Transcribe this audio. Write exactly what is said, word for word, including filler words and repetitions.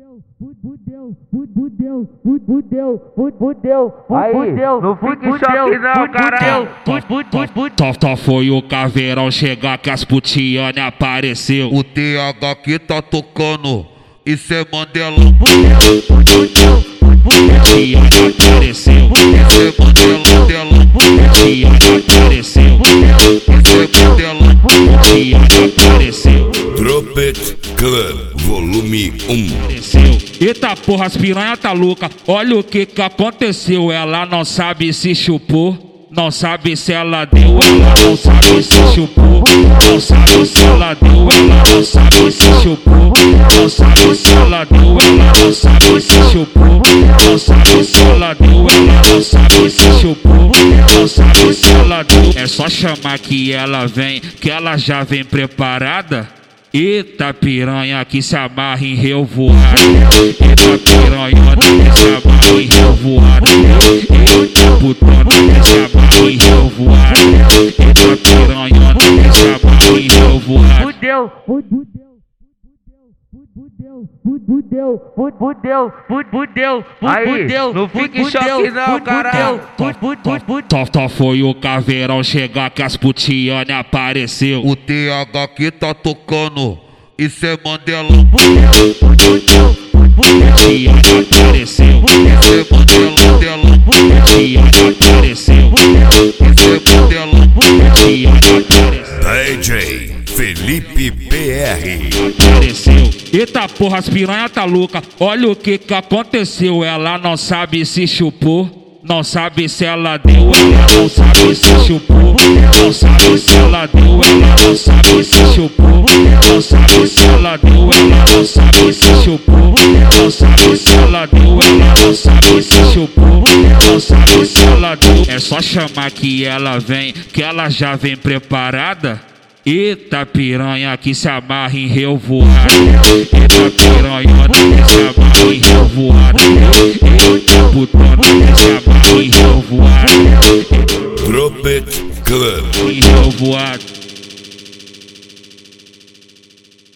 fudeu, fudeu, fudeu, fudeu, aí, não fique em choque não, caralho. Tó, tó foi o caveirão chegar que as putiane apareceu. O T H que tá tocando, isso é Mandelão. Putiane apareceu. Isso é Mandelão, Mandelão. Putiane apareceu. Isso é Mandelão. Putiane apareceu. Trumpet Club, volume um. Eita porra, as piranha tá louca. Olha o que que aconteceu. Ela não sabe se chupou, não sabe se ela deu, ela não sabe se chupou, não sabe se ela deu, ela não sabe se chupou, não sabe se ela deu, ela não sabe se chupou, não sabe se ela deu, ela não sabe se chupou, não sabe se ela deu. É só chamar que ela vem, que ela já vem preparada. Eita piranha que se amarra em revoada. Eita piranha que se amarra em revoada. Eita putona que se amarra em revoada. Eita piranha que se amarra em revoada. Fudeu, fudeu, fudeu, fudeu, fudeu, aí, não fique em choque não, caralho. Tó, tó foi o caveirão chegar que as putiane apareceu. O T H que tá tocando, isso é Mandelão. Putiane apareceu. Isso é Mandelão, Mandelão. Putiane apareceu. Isso é Mandelão. Putiane apareceu. D J Felipe P R Apareceu. Eita porra, as piranha tá louca. Olha o que que aconteceu. Ela não sabe se chupou, não sabe se ela deu, ela não sabe se chupou, não sabe se ela deu, ela não sabe se chupou, não sabe se ela deu, ela não sabe se chupou, não sabe se ela deu, ela não sabe se chupou, não sabe se ela deu. É só chamar que ela vem, que ela já vem preparada. Eita piranha que se amarra em revoada. Eita piranha que se amarra em revoada. Eita putona que se amarra em revoada. Trumpet Club. Em revoada.